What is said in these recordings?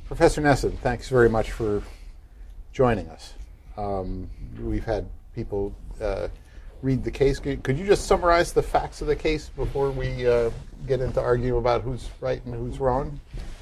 Professor Nessen, thanks very much for joining us. We've had people read the case. Could you just summarize the facts of the case before we get into arguing about who's right and who's wrong?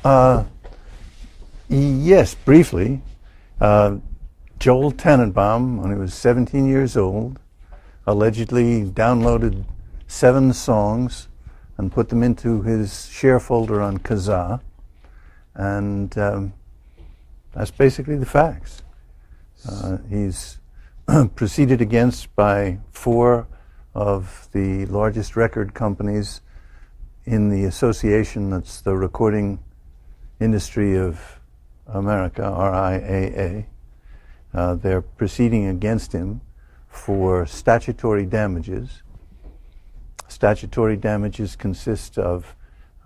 Yes, briefly. Joel Tannenbaum, when he was 17 years old, allegedly downloaded 7 songs and put them into his share folder on Kazaa. And that's basically the facts. He's proceeded against by 4 of the largest record companies in the association that's the Recording Industry of America, RIAA. They're proceeding against him for statutory damages. Statutory damages consist of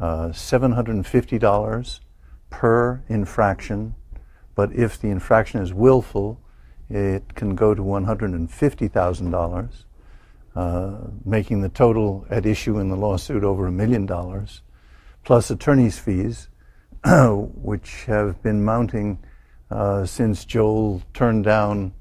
$750 per infraction, but if the infraction is willful, it can go to $150,000, making the total at issue in the lawsuit over $1 million, plus attorney's fees, which have been mounting since Joel turned down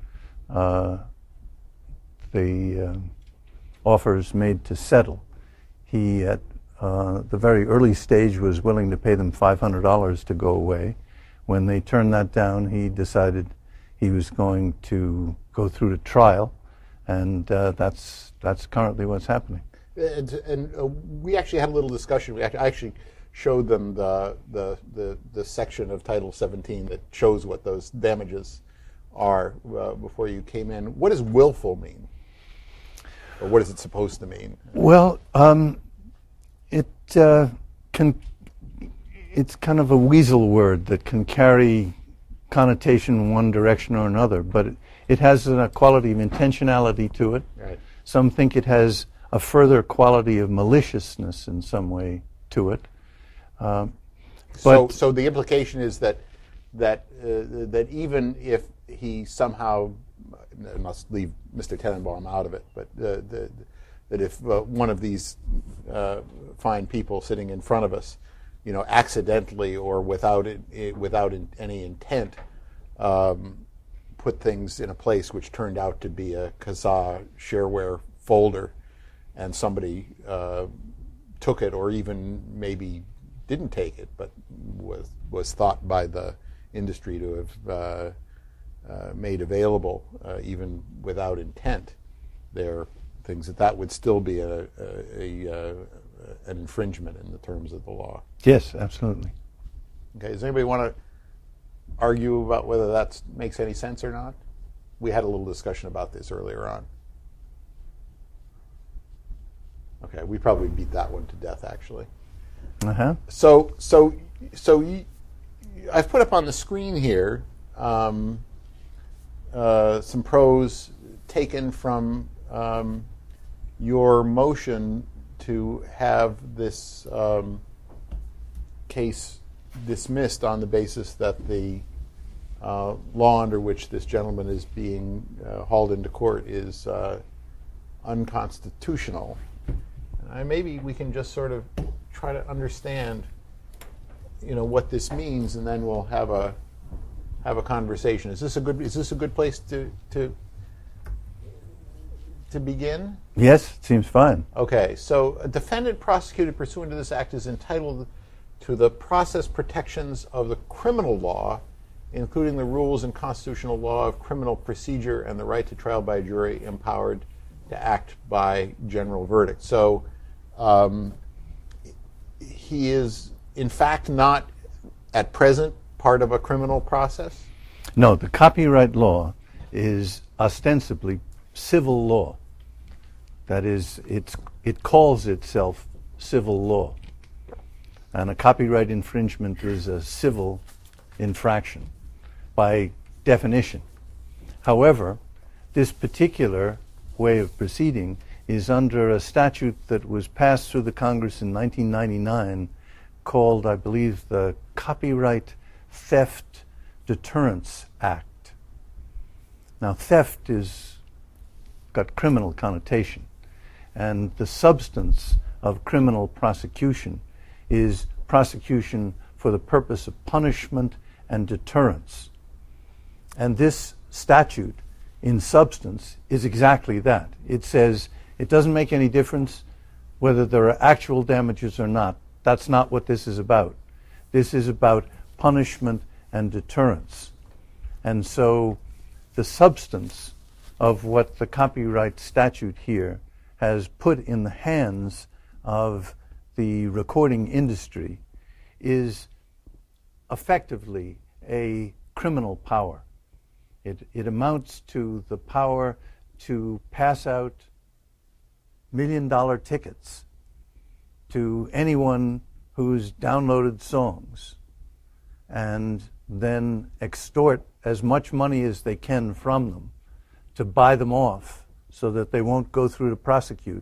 the offers made to settle. He, at the very early stage, was willing to pay them $500 to go away. When they turned that down, he decided he was going to go through to trial, and that's currently what's happening. And we actually had a little discussion. I actually showed them the section of Title 17 that shows what those damages are before you came in. What does willful mean? Or what is it supposed to mean? Well, it's kind of a weasel word that can carry connotation in one direction or another, but it has a quality of intentionality to it. Right. Some think it has a further quality of maliciousness in some way to it. So the implication is that even if he somehow, must leave Mr. Tannenbaum out of it, but that if one of these fine people sitting in front of us, accidentally or without any intent, put things in a place which turned out to be a Kazaa shareware folder, and somebody took it, or even maybe didn't take it, but was thought by the industry to have made available, even without intent, there are things that would still be an infringement in the terms of the law. Yes, absolutely. Okay, does anybody want to argue about whether that makes any sense or not? We had a little discussion about this earlier on. Okay, we probably beat that one to death, actually. Uh-huh. So I've put up on the screen here some prose taken from your motion to have this case dismissed on the basis that the law under which this gentleman is being hauled into court is unconstitutional. Maybe we can just sort of try to understand, what this means, and then we'll have a conversation. Is this a good place to begin? Yes, it seems fine. Okay, so a defendant prosecuted pursuant to this act is entitled to the process protections of the criminal law, including the rules and constitutional law of criminal procedure and the right to trial by jury, empowered to act by general verdict. So he is, in fact, not at present part of a criminal process? No, the copyright law is ostensibly civil law. That is, it calls itself civil law. And a copyright infringement is a civil infraction by definition. However, this particular way of proceeding is under a statute that was passed through the Congress in 1999 called, I believe, the Copyright Theft Deterrence Act. Now, theft is got criminal connotation, and the substance of criminal prosecution is prosecution for the purpose of punishment and deterrence. And this statute, in substance, is exactly that. It says it doesn't make any difference whether there are actual damages or not. That's not what this is about. This is about punishment and deterrence. And so the substance of what the copyright statute here has put in the hands of the recording industry is effectively a criminal power. It amounts to the power to pass out $1 million tickets to anyone who's downloaded songs and then extort as much money as they can from them to buy them off so that they won't go through to prosecute.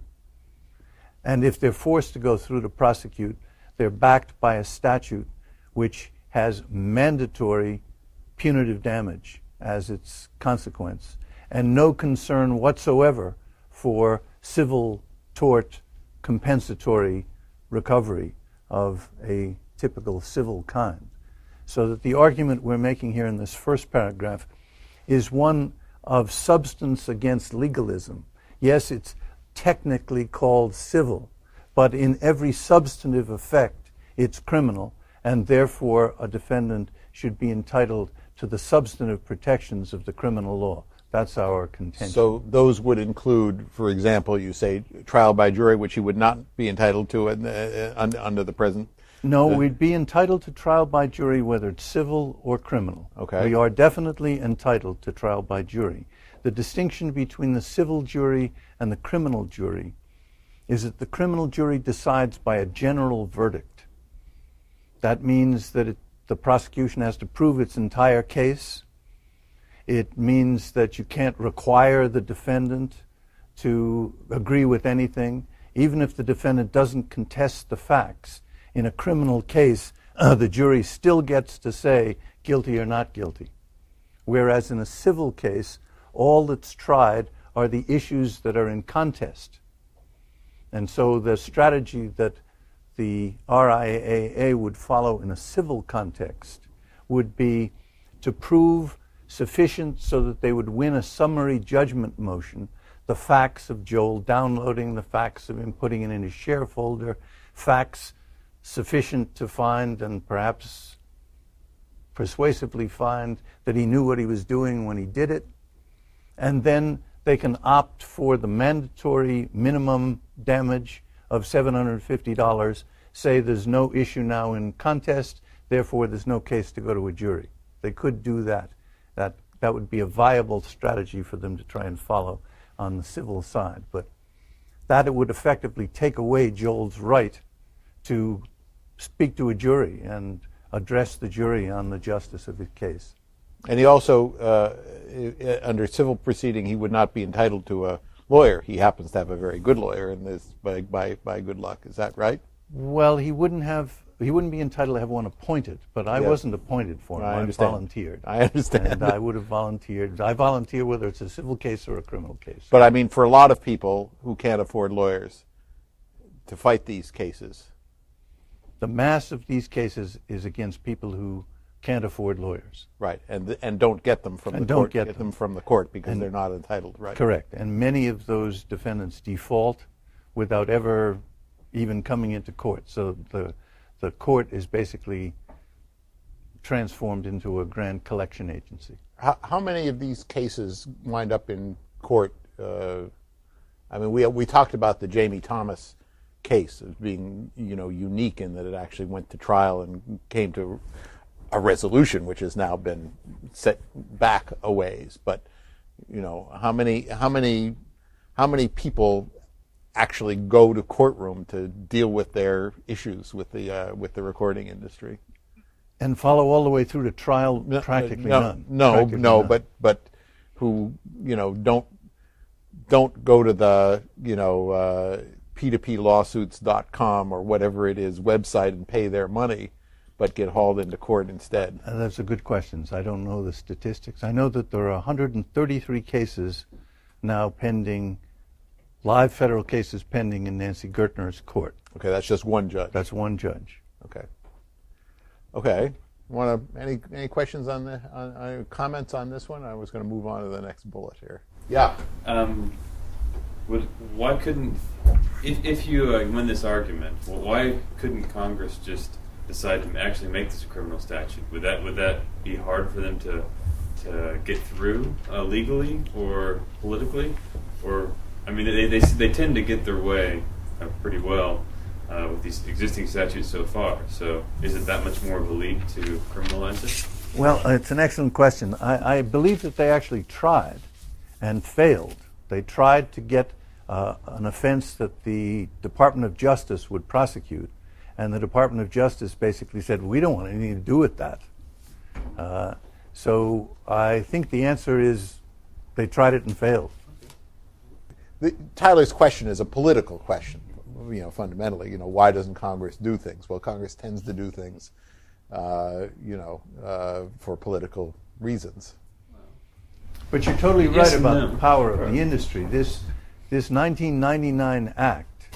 And if they're forced to go through to prosecute, they're backed by a statute which has mandatory punitive damage as its consequence, and no concern whatsoever for civil tort compensatory recovery of a typical civil kind. So that the argument we're making here in this first paragraph is one of substance against legalism. Yes, it's technically called civil, but in every substantive effect, it's criminal, and therefore a defendant should be entitled to the substantive protections of the criminal law. That's our contention. So those would include, for example, you say trial by jury, which he would not be entitled to under the present. No, we'd be entitled to trial by jury whether it's civil or criminal. Okay. We are definitely entitled to trial by jury. The distinction between the civil jury and the criminal jury is that the criminal jury decides by a general verdict. That means that the prosecution has to prove its entire case. It means that you can't require the defendant to agree with anything, even if the defendant doesn't contest the facts. In a criminal case, the jury still gets to say guilty or not guilty. Whereas in a civil case, all that's tried are the issues that are in contest. And so the strategy that the RIAA would follow in a civil context would be to prove sufficient so that they would win a summary judgment motion, the facts of Joel downloading, the facts of him putting it in his share folder, facts sufficient to find and perhaps persuasively find that he knew what he was doing when he did it. And then they can opt for the mandatory minimum damage of $750, say there's no issue now in contest, therefore there's no case to go to a jury. They could do that. That would be a viable strategy for them to try and follow on the civil side. But that it would effectively take away Joel's right to speak to a jury and address the jury on the justice of his case. And he also, under civil proceeding, he would not be entitled to a lawyer. He happens to have a very good lawyer in this by good luck. Is that right? Well, he wouldn't be entitled to have one appointed, but I wasn't appointed for him. I volunteered. I understand. And I would have volunteered. I volunteer whether it's a civil case or a criminal case. But I mean, for a lot of people who can't afford lawyers to fight these cases, the mass of these cases is against people who can't afford lawyers. Right, and don't get them from the court. Get them from the court because they're not entitled. Right. Correct. And many of those defendants default without ever even coming into court. So the court is basically transformed into a grand collection agency. How many of these cases wind up in court? I mean, we talked about the Jamie Thomas case as being, unique in that it actually went to trial and came to a resolution, which has now been set back a ways. But how many people actually go to courtroom to deal with their issues with the recording industry? And follow all the way through to trial? Practically none. No, but who don't go to the P2Plawsuits.com or whatever it is website and pay their money, but get hauled into court instead. That's a good question. I don't know the statistics. I know that there are 133 cases now pending, live federal cases pending in Nancy Gertner's court. Okay, that's just one judge. That's one judge. Okay. Any questions on comments on this one? I was going to move on to the next bullet here. Yeah. Why couldn't, if you win this argument, why couldn't Congress just decide to actually make this a criminal statute? Would that be hard for them to get through legally or politically? Or I mean, they tend to get their way pretty well with these existing statutes so far. So is it that much more of a leap to criminalize it? Well, it's an excellent question. I believe that they actually tried and failed. They tried to get an offense that the Department of Justice would prosecute, and the Department of Justice basically said, we don't want anything to do with that. So I think the answer is they tried it and failed. Tyler's question is a political question, fundamentally. Why doesn't Congress do things? Well, Congress tends to do things, for political reasons. But you're totally right about the power of the industry. This 1999 Act,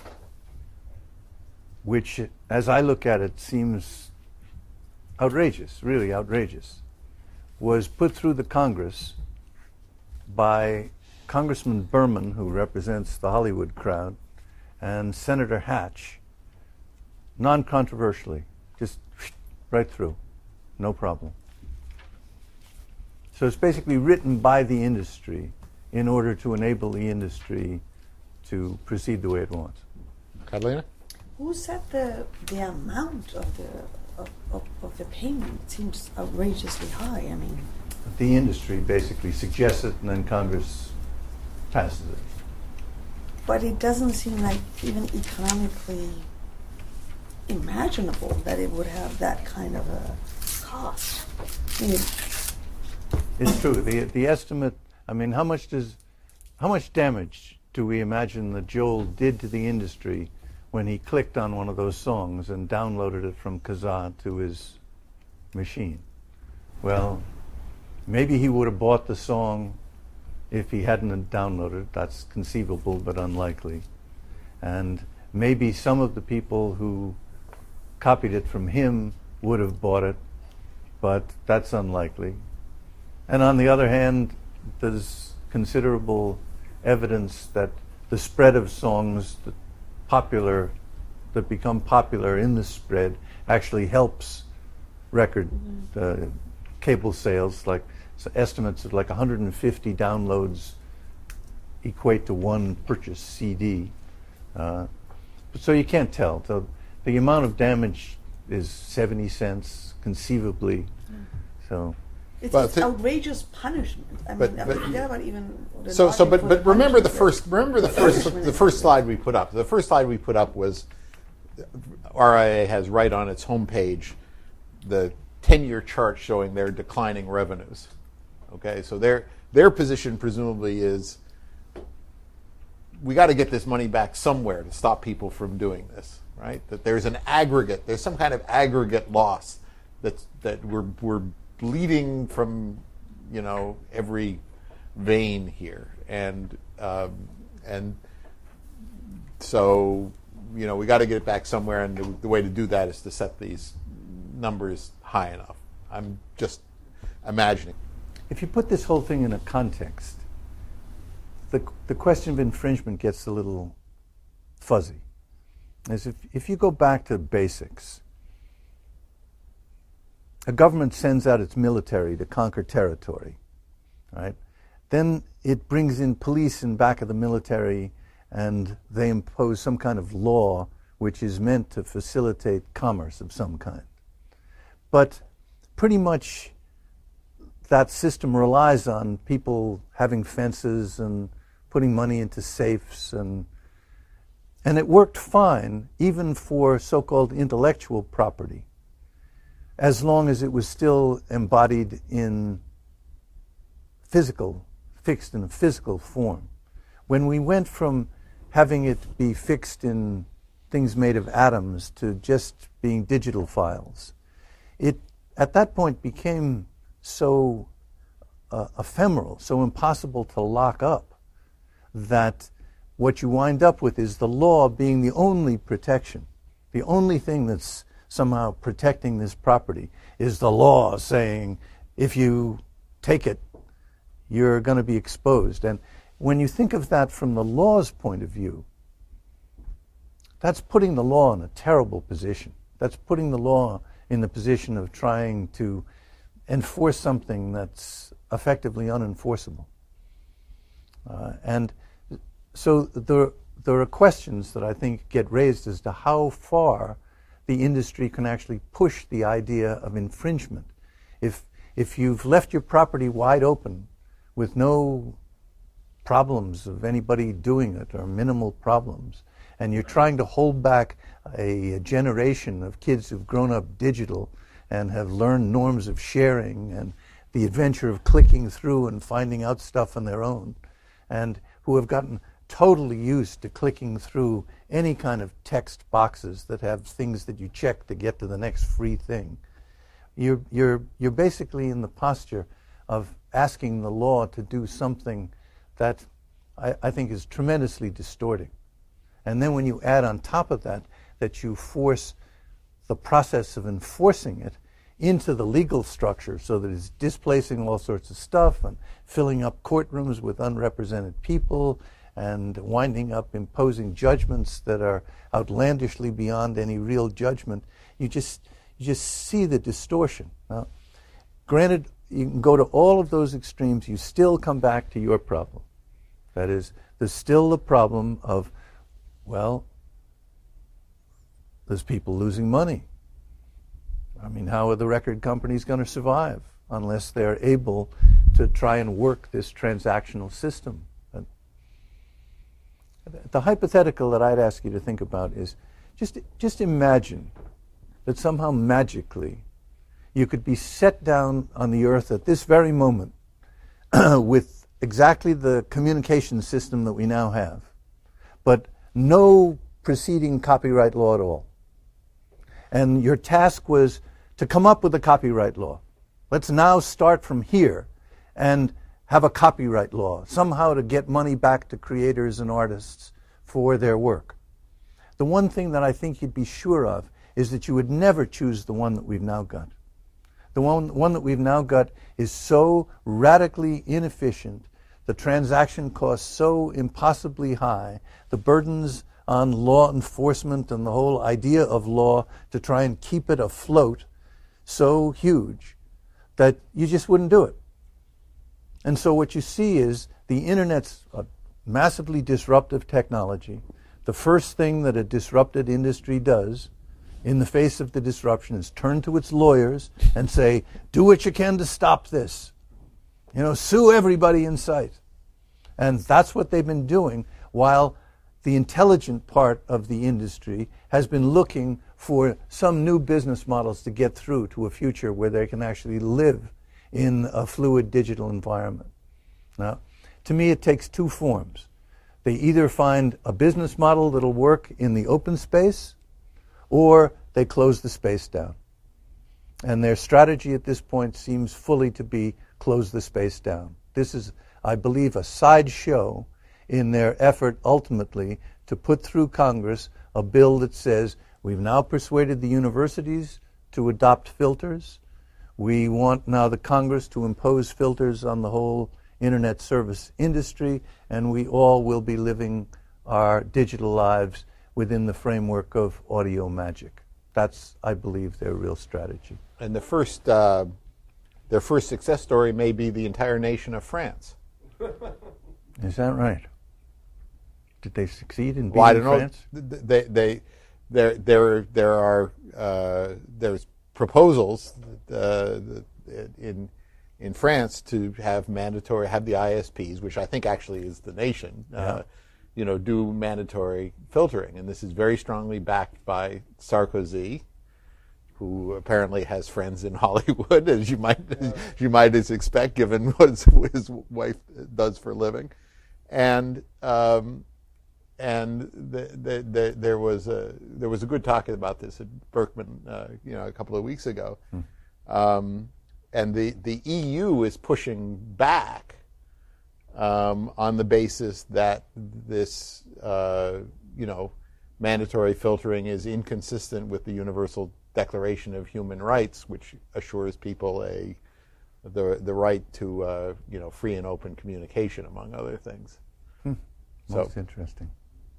which, as I look at it, seems outrageous, really outrageous, was put through the Congress by Congressman Berman, who represents the Hollywood crowd, and Senator Hatch, non-controversially, just right through, no problem. So it's basically written by the industry in order to enable the industry to proceed the way it wants. Catalina? Who set the amount of the payment? It seems outrageously high. I mean, the industry basically suggests it, and then Congress passes it. But it doesn't seem like even economically imaginable that it would have that kind of a cost. I mean, it's true. The estimate. I mean, how much damage do we imagine that Joel did to the industry when he clicked on one of those songs and downloaded it from Kazaa to his machine? Well, maybe he would have bought the song if he hadn't downloaded it. That's conceivable, but unlikely. And maybe some of the people who copied it from him would have bought it, but that's unlikely. And on the other hand, there's considerable evidence that the spread of songs that become popular in the spread actually helps record cable sales. Like estimates of like 150 downloads equate to one purchased CD. So you can't tell. So the amount of damage is 70 cents, conceivably. So. It's outrageous punishment. I mean, forget about even. But remember the first slide we put up. The first slide we put up was RIA has right on its homepage the 10-year chart showing their declining revenues. Okay, so their position presumably is we got to get this money back somewhere to stop people from doing this, right? That there's some kind of aggregate loss that we're bleeding from every vein here, and so we got to get it back somewhere, and the way to do that is to set these numbers high enough. I'm just imagining. If you put this whole thing in a context, the question of infringement gets a little fuzzy. As if you go back to basics, a government sends out its military to conquer territory, right? Then it brings in police in back of the military, and they impose some kind of law which is meant to facilitate commerce of some kind. But pretty much that system relies on people having fences and putting money into safes, and it worked fine even for so-called intellectual property, as long as it was still embodied in fixed in a physical form. When we went from having it be fixed in things made of atoms to just being digital files, it at that point became so ephemeral, so impossible to lock up, that what you wind up with is the law being the only protection, the only thing that's somehow protecting this property is the law saying if you take it, you're going to be exposed. And when you think of that from the law's point of view, that's putting the law in a terrible position. That's putting the law in the position of trying to enforce something that's effectively unenforceable. And so there are questions that I think get raised as to how far the industry can actually push the idea of infringement. If you've left your property wide open with no problems of anybody doing it or minimal problems, and you're trying to hold back a generation of kids who've grown up digital and have learned norms of sharing and the adventure of clicking through and finding out stuff on their own, and who have gotten totally used to clicking through any kind of text boxes that have things that you check to get to the next free thing, you're basically in the posture of asking the law to do something that I think is tremendously distorting. And then when you add on top of that, that you force the process of enforcing it into the legal structure so that it's displacing all sorts of stuff and filling up courtrooms with unrepresented people and winding up imposing judgments that are outlandishly beyond any real judgment, you just see the distortion. Now, granted, you can go to all of those extremes, you still come back to your problem. That is, there's still the problem of, well, there's people losing money. I mean, how are the record companies going to survive unless they're able to try and work this transactional system? The hypothetical that I'd ask you to think about is just imagine that somehow magically you could be set down on the earth at this very moment with exactly the communication system that we now have, but no preceding copyright law at all. And your task was to come up with a copyright law. Let's now start from here and have a copyright law, somehow to get money back to creators and artists for their work. The one thing that I think you'd be sure of is that you would never choose the one that we've now got. The one that we've now got is so radically inefficient, the transaction costs so impossibly high, the burdens on law enforcement and the whole idea of law to try and keep it afloat so huge that you just wouldn't do it. And so what you see is the Internet's a massively disruptive technology. The first thing that a disrupted industry does in the face of the disruption is turn to its lawyers and say, do what you can to stop this. Sue everybody in sight. And that's what they've been doing while the intelligent part of the industry has been looking for some new business models to get through to a future where they can actually live in a fluid digital environment. Now, to me, it takes two forms. They either find a business model that'll work in the open space, or they close the space down. And their strategy at this point seems fully to be close the space down. This is, I believe, a sideshow in their effort ultimately to put through Congress a bill that says we've now persuaded the universities to adopt filters. We want now the Congress to impose filters on the whole Internet service industry, and we all will be living our digital lives within the framework of audio magic. That's, I believe, their real strategy. And their first success story may be the entire nation of France. Is that right? Did they succeed in beating France? There's proposals in France to have the ISPs, which I think actually is the nation, do mandatory filtering, and this is very strongly backed by Sarkozy, who apparently has friends in Hollywood, as you might expect, given what his wife does for a living, and there was a good talk about this at Berkman, a couple of weeks ago, and the EU is pushing back on the basis that this mandatory filtering is inconsistent with the universal Declaration of Human Rights, which assures people the right to free and open communication, among other things. Most interesting.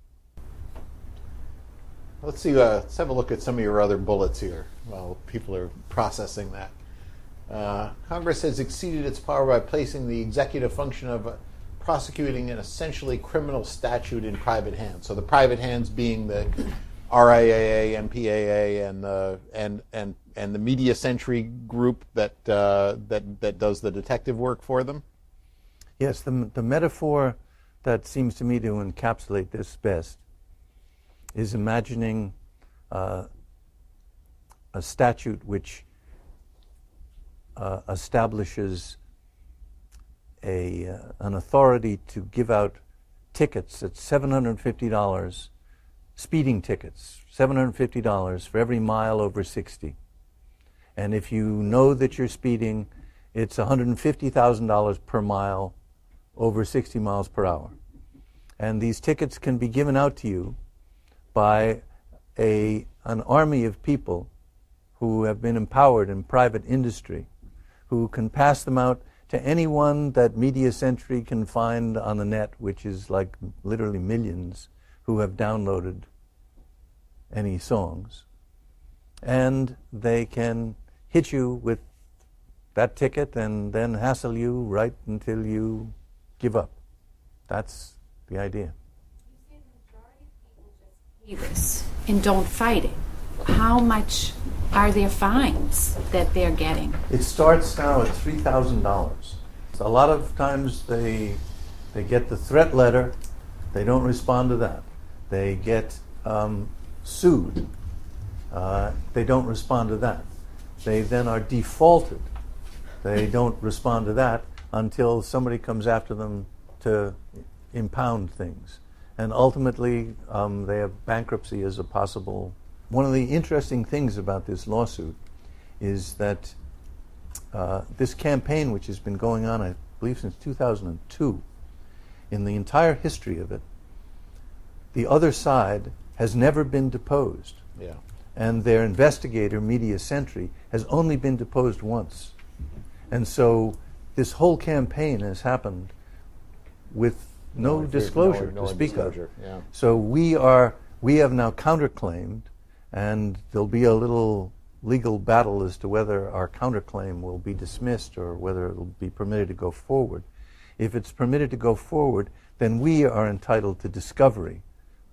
Let's see. Let's have a look at some of your other bullets here while people are processing that. Congress has exceeded its power by placing the executive function of prosecuting an essentially criminal statute in private hands. So the private hands being the RIAA, MPAA, and the Media Century group that does the detective work for them. Yes, the metaphor that seems to me to encapsulate this best is imagining a statute which establishes an authority to give out tickets at $750, speeding tickets, $750 for every mile over 60. And if you know that you're speeding, it's $150,000 per mile over 60 miles per hour. And these tickets can be given out to you by an army of people who have been empowered in private industry, who can pass them out to anyone that Media Century can find on the net, which is like literally millions who have downloaded any songs. And they can hit you with that ticket and then hassle you right until you give up. That's the idea. You say the majority of people just pay this and don't fight it. How much are their fines that they're getting? It starts now at $3,000. A lot of times they get the threat letter, they don't respond to that. They get sued, they don't respond to that. They then are defaulted. They don't respond to that until somebody comes after them to impound things. And ultimately, they have bankruptcy as a possible. One of the interesting things about this lawsuit is that this campaign, which has been going on, I believe, since 2002, in the entire history of it, the other side has never been deposed. Yeah. And their investigator, Media Century, has only been deposed once. And so this whole campaign has happened with no disclosure to speak of. Yeah. So we have now counterclaimed, and there'll be a little legal battle as to whether our counterclaim will be dismissed or whether it will be permitted to go forward. If it's permitted to go forward, then we are entitled to discovery.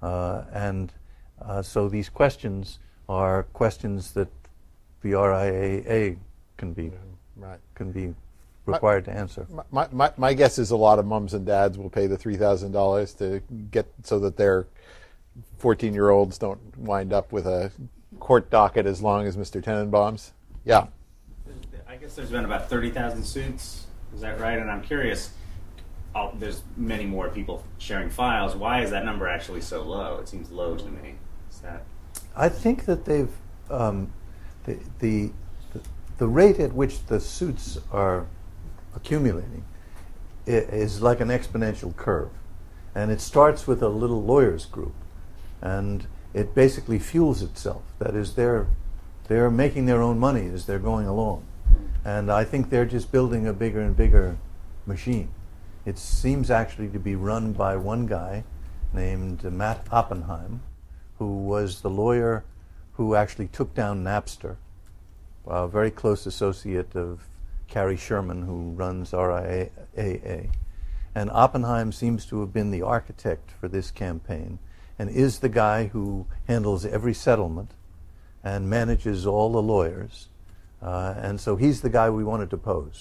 So these questions are questions that the RIAA can be required to answer. My guess is a lot of mums and dads will pay the $3,000 to get so that their 14-year-olds don't wind up with a court docket as long as Mr. Tenenbaum's. Yeah. I guess there's been about 30,000 suits. Is that right? And I'm curious. There's many more people sharing files. Why is that number actually so low? It seems low to me. Is that? I think that they've the rate at which the suits are accumulating is like an exponential curve, and it starts with a little lawyers group, and it basically fuels itself. That is, they're making their own money as they're going along, and I think they're just building a bigger and bigger machine. It seems actually to be run by one guy named Matt Oppenheim, who was the lawyer who actually took down Napster, a very close associate of Carrie Sherman, who runs RIAA. And Oppenheim seems to have been the architect for this campaign and is the guy who handles every settlement and manages all the lawyers. And so he's the guy we want to depose.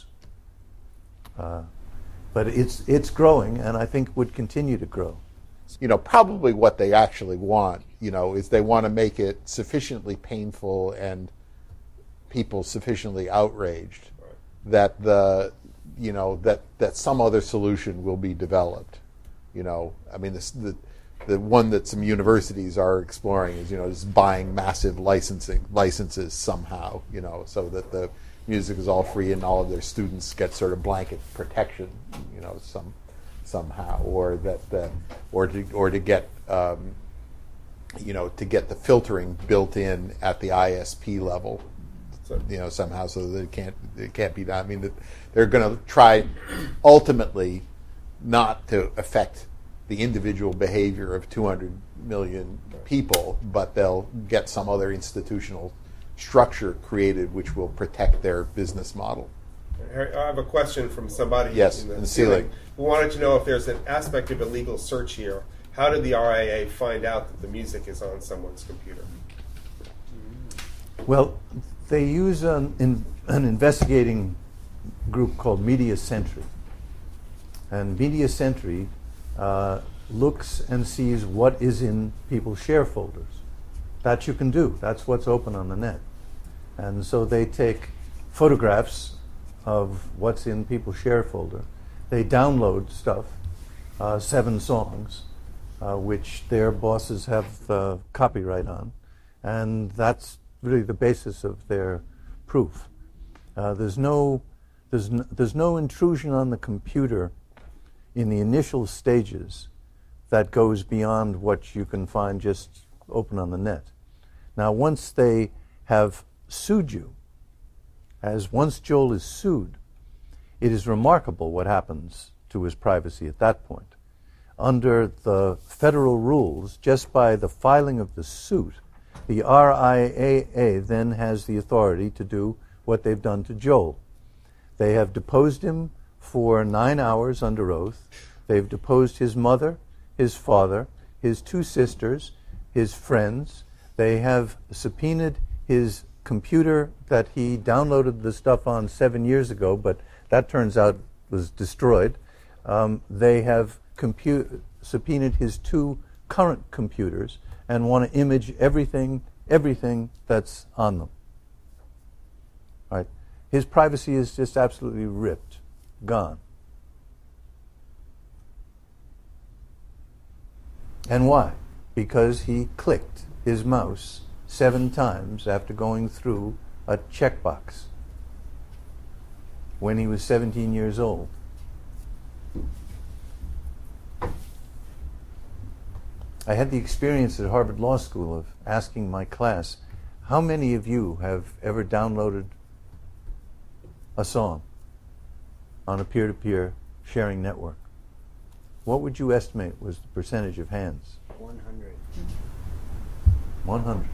But it's growing, and I think would continue to grow. Probably what they actually want, is they want to make it sufficiently painful and people sufficiently outraged that that some other solution will be developed. I mean, the one that some universities are exploring is just buying massive licenses somehow, so that the music is all free and all of their students get sort of blanket protection, somehow, or that or to get to get the filtering built in at the ISP level, somehow, so that it can't be done. I mean, they're going to try ultimately not to affect the individual behavior of 200 million people, but they'll get some other institutional structure created which will protect their business model. Harry, I have a question from somebody in the ceiling who wanted to know if there's an aspect of illegal search here. How did the RIA find out that the music is on someone's computer? Well, they use an investigating group called Media Sentry. And Media Sentry looks and sees what is in people's share folders. That you can do. That's what's open on the net. And so they take photographs of what's in people's share folder. They download stuff, 7 songs, which their bosses have copyright on. And that's really the basis of their proof. There's no intrusion on the computer in the initial stages that goes beyond what you can find just open on the net. Now, once they have sued you, once Joel is sued, it is remarkable what happens to his privacy at that point. Under the federal rules, just by the filing of the suit, the RIAA then has the authority to do what they've done to Joel. They have deposed him for 9 hours under oath. They've deposed his mother, his father, his 2 sisters, his friends. They have subpoenaed his computer that he downloaded the stuff on 7 years ago, but that turns out was destroyed. They have subpoenaed his 2 current computers and want to image everything that's on them. All right. His privacy is just absolutely ripped, gone. And why? Because he clicked his mouse 7 times after going through a checkbox when he was 17 years old. I had the experience at Harvard Law School of asking my class, how many of you have ever downloaded a song on a peer-to-peer sharing network? What would you estimate was the percentage of hands? 100. 100.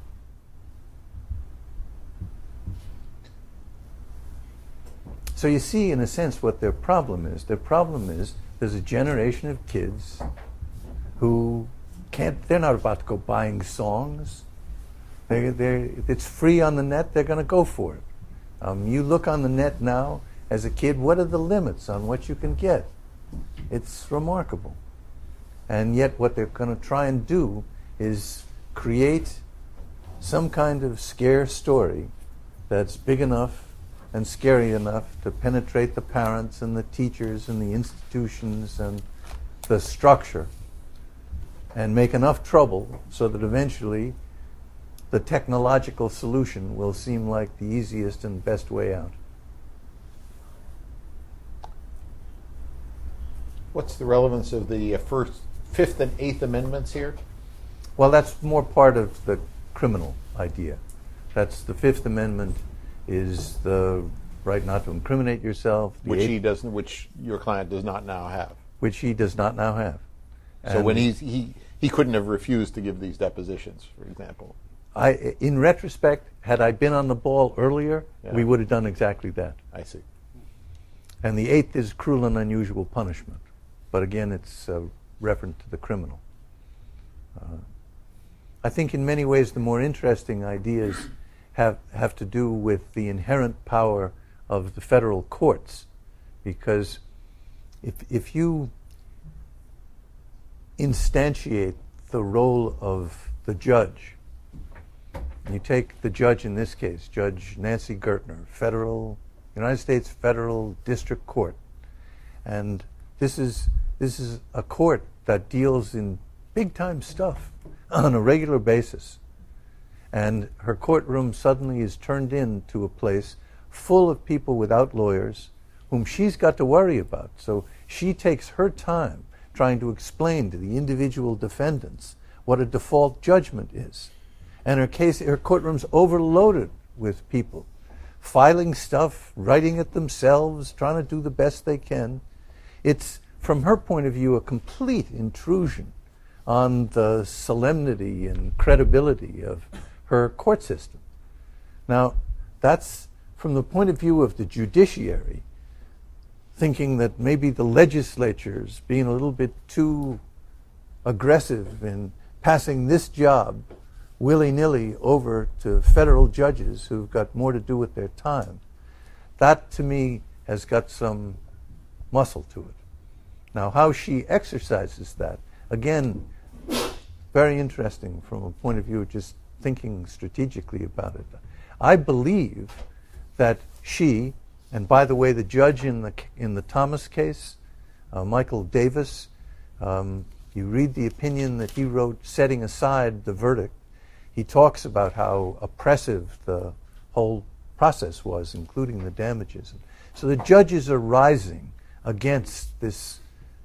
So you see, in a sense, what their problem is. Their problem is there's a generation of kids who they're not about to go buying songs. It's free on the net, they're going to go for it. You look on the net now, as a kid, what are the limits on what you can get? It's remarkable. And yet what they're going to try and do is create some kind of scare story that's big enough and scary enough to penetrate the parents and the teachers and the institutions and the structure, and make enough trouble so that eventually the technological solution will seem like the easiest and best way out. What's the relevance of the Fifth and Eighth Amendments here? Well, that's more part of the criminal idea. That's the Fifth Amendment is the right not to incriminate yourself. Which your client does not now have. Which he does not now have. So when he couldn't have refused to give these depositions, for example. In retrospect, had I been on the ball earlier, we would have done exactly that. I see. And the eighth is cruel and unusual punishment. But again, it's referent to the criminal. I think in many ways the more interesting ideas have to do with the inherent power of the federal courts. Because if you instantiate the role of the judge, you take the judge in this case, Judge Nancy Gertner, United States Federal District Court, and this is a court that deals in big-time stuff on a regular basis. And her courtroom suddenly is turned into a place full of people without lawyers whom she's got to worry about. So she takes her time trying to explain to the individual defendants what a default judgment is. And her courtroom's overloaded with people filing stuff, writing it themselves, trying to do the best they can. It's, from her point of view, a complete intrusion on the solemnity and credibility of her court system. Now, that's from the point of view of the judiciary, thinking that maybe the legislature's being a little bit too aggressive in passing this job willy-nilly over to federal judges who've got more to do with their time. That, to me, has got some muscle to it. Now, how she exercises that, again, very interesting from a point of view of just thinking strategically about it. I believe that she, and by the way, the judge in the Thomas case, Michael Davis, you read the opinion that he wrote setting aside the verdict. He talks about how oppressive the whole process was, including the damages. So the judges are rising against this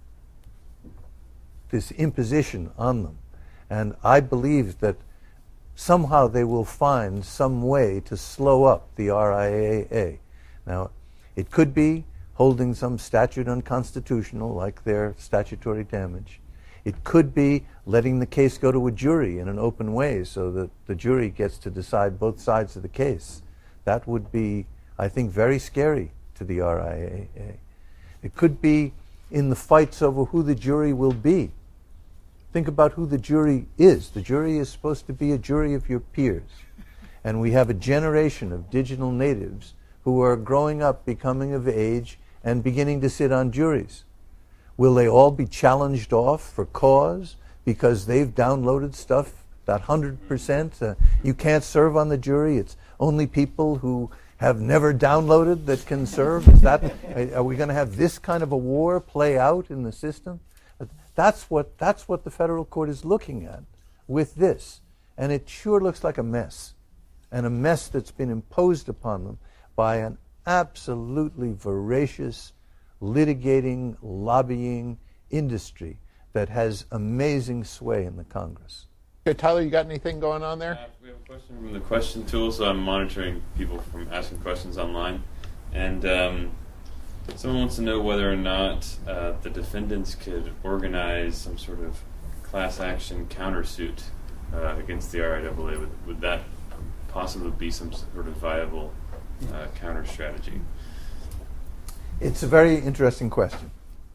imposition on them. And I believe that somehow they will find some way to slow up the RIAA. Now, it could be holding some statute unconstitutional, like their statutory damage. It could be letting the case go to a jury in an open way so that the jury gets to decide both sides of the case. That would be, I think, very scary to the RIAA. It could be in the fights over who the jury will be. Think about who the jury is. The jury is supposed to be a jury of your peers. And we have a generation of digital natives who are growing up, becoming of age, and beginning to sit on juries. Will they all be challenged off for cause because they've downloaded stuff, that 100%? You can't serve on the jury. It's only people who have never downloaded that can serve. Are we going to have this kind of a war play out in the system? That's what the federal court is looking at with this. And it sure looks like a mess. And a mess that's been imposed upon them by an absolutely voracious, litigating, lobbying industry that has amazing sway in the Congress. Okay, Tyler, you got anything going on there? We have a question from the question tool, so I'm monitoring people from asking questions online. And someone wants to know whether or not the defendants could organize some sort of class action countersuit against the RIAA. Would that possibly be some sort of viable counter strategy? It's a very interesting question.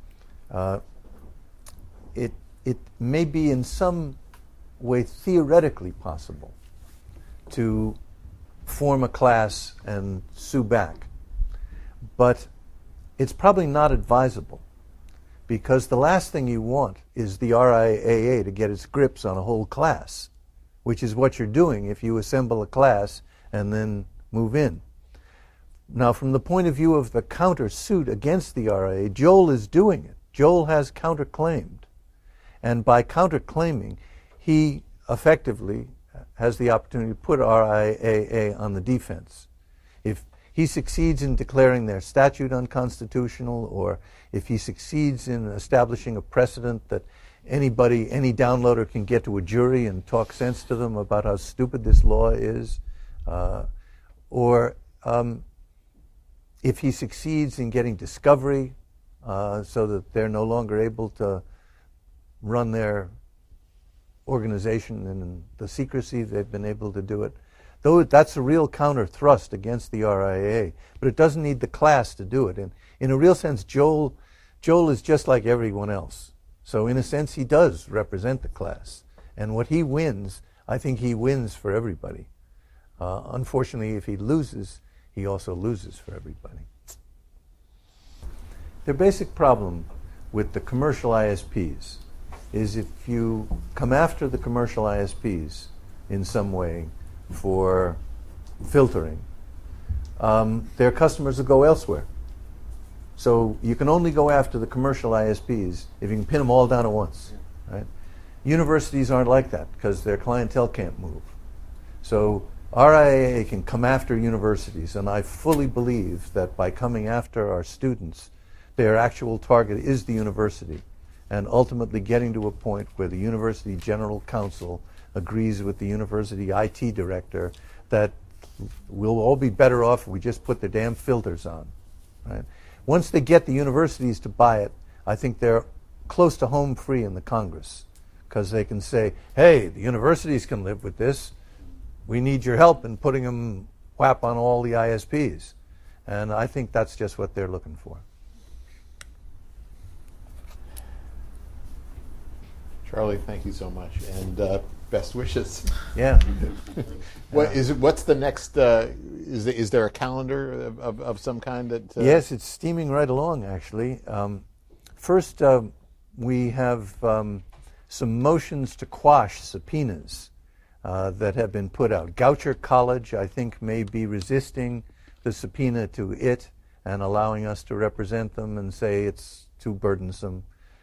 It may be in some way theoretically possible to form a class and sue back, but it's probably not advisable, because the last thing you want is the RIAA to get its grips on a whole class, which is what you're doing if you assemble a class and then move in. Now, from the point of view of the countersuit against the RIAA, Joel is doing it. Joel has counterclaimed. And by counterclaiming, he effectively has the opportunity to put RIAA on the defense. If he succeeds in declaring their statute unconstitutional, or if he succeeds in establishing a precedent that any downloader can get to a jury and talk sense to them about how stupid this law is, or if he succeeds in getting discovery so that they're no longer able to run their organization in the secrecy they've been able to do it, though that's a real counter thrust against the RIAA, but it doesn't need the class to do it. And in a real sense, Joel is just like everyone else. So in a sense, he does represent the class. And what he wins, I think he wins for everybody. Unfortunately, if he loses, he also loses for everybody. The basic problem with the commercial ISPs is if you come after the commercial ISPs in some way for filtering, their customers will go elsewhere. So you can only go after the commercial ISPs if you can pin them all down at once. Right? Universities aren't like that because their clientele can't move. So RIAA can come after universities, and I fully believe that by coming after our students, their actual target is the university. and ultimately getting to a point where the University General Council agrees with the University IT Director that we'll all be better off if we just put the damn filters on. Right? Once they get the universities to buy it, I think they're close to home free in the Congress, because they can say, hey, the universities can live with this. We need your help in putting them whap on all the ISPs. And I think that's just what they're looking for. Charlie, thank you so much, and best wishes. Yeah. What's the next? Is there a calendar of some kind that? Yes, it's steaming right along. Actually, first we have some motions to quash subpoenas that have been put out. Goucher College, I think, may be resisting the subpoena to it and allowing us to represent them and say it's too burdensome.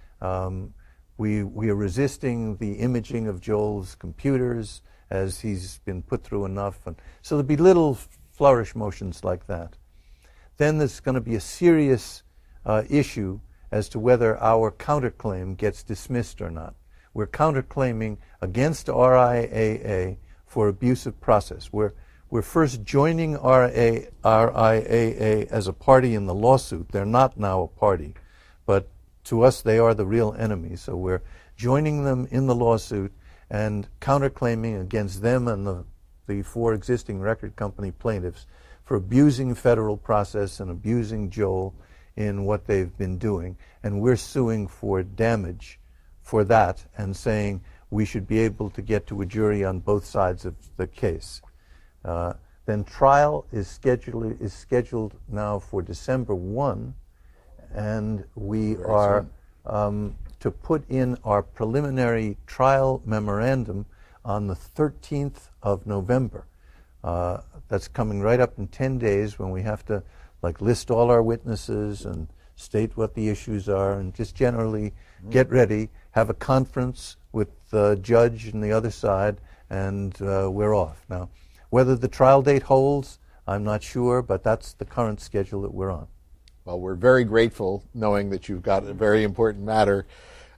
We are resisting the imaging of Joel's computers as he's been put through enough. And so there'll be little flourish motions like that. Then there's going to be a serious issue as to whether our counterclaim gets dismissed or not. We're counterclaiming against RIAA for abusive process. We're first joining RIAA as a party in the lawsuit. They're not now a party, but to us, they are the real enemy. So we're joining them in the lawsuit and counterclaiming against them and the four existing record company plaintiffs for abusing federal process and abusing Joel in what they've been doing. And we're suing for damage for that and saying we should be able to get to a jury on both sides of the case. Then trial is scheduled now for December 1. And we are to put in our preliminary trial memorandum on the 13th of November. That's coming right up in 10 days when we have to list all our witnesses and state what the issues are and just generally get ready, have a conference with the judge and the other side, and we're off. Now, whether the trial date holds, I'm not sure, but that's the current schedule that we're on. Well, we're very grateful knowing that you've got a very important matter,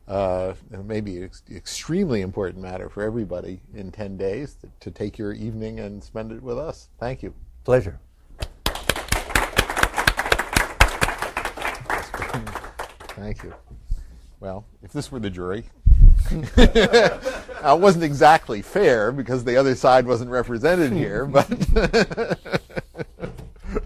maybe an extremely important matter for everybody in 10 days to take your evening and spend it with us. Thank you. Pleasure. Thank you. Well, if this were the jury, it wasn't exactly fair because the other side wasn't represented here, but